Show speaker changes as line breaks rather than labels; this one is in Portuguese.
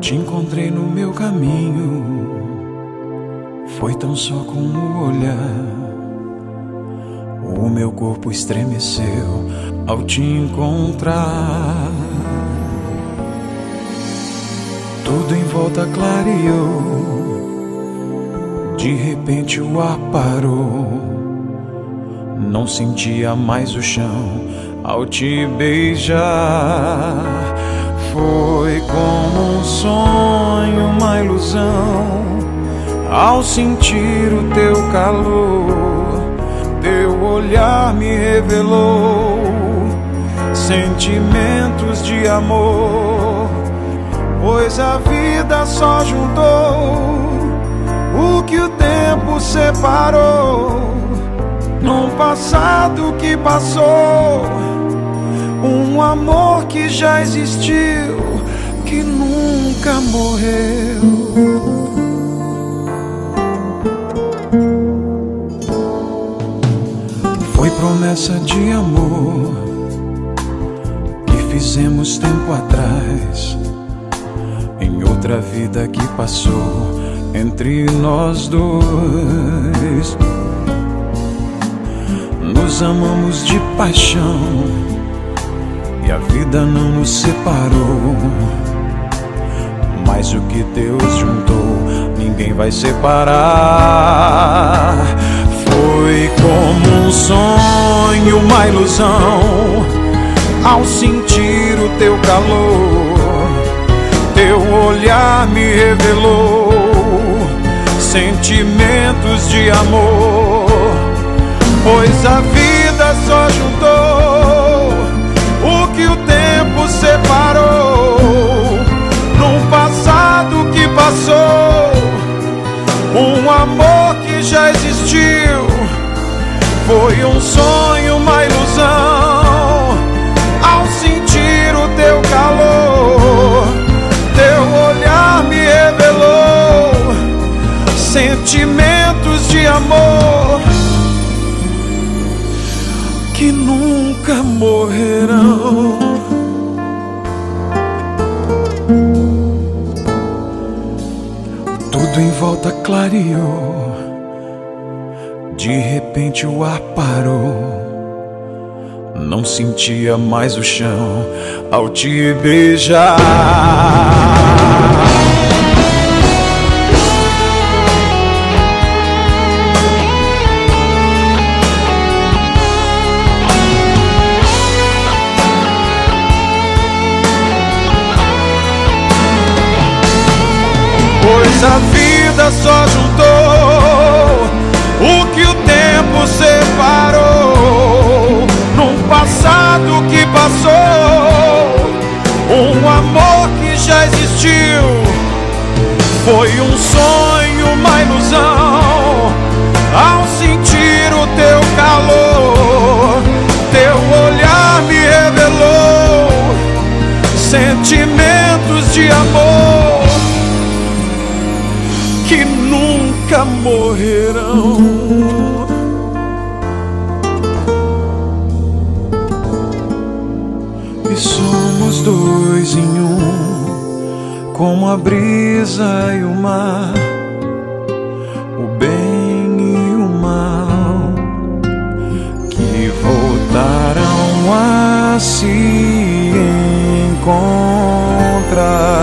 Te encontrei no meu caminho, foi tão só com o olhar. O meu corpo estremeceu ao te encontrar. Tudo em volta clareou, de repente o ar parou. Não sentia mais o chão ao te beijar. Foi como um sonho, uma ilusão, ao sentir o teu calor. Teu olhar me revelou sentimentos de amor, pois a vida só juntou o que o tempo separou. Num passado que passou, um amor que já existiu, que nunca morreu. Foi promessa de amor que fizemos tempo atrás, em outra vida que passou entre nós dois. Nos amamos de paixão e a vida não nos separou, mas o que Deus juntou, ninguém vai separar. Foi como um sonho, uma ilusão, ao sentir o teu calor. Teu olhar me revelou sentimentos de amor, pois a vida só juntou o que o tempo separou. Num passado que passou, um amor que já existiu. Foi um sonho, uma ilusão, ao sentir o teu calor. Teu olhar me revelou sentimentos de amor que nunca morrerão. Tudo em volta clareou, de repente o ar parou. Não sentia mais o chão ao te beijar. Pois a vida só juntou o que o tempo separou. Num passado que passou, um amor que já existiu. Foi um sonho, uma ilusão, ao sentir o teu calor. Teu olhar me revelou sentimentos de amor que nunca morrerão. E somos dois em um, como a brisa e o mar, o bem e o mal, que voltarão a se encontrar.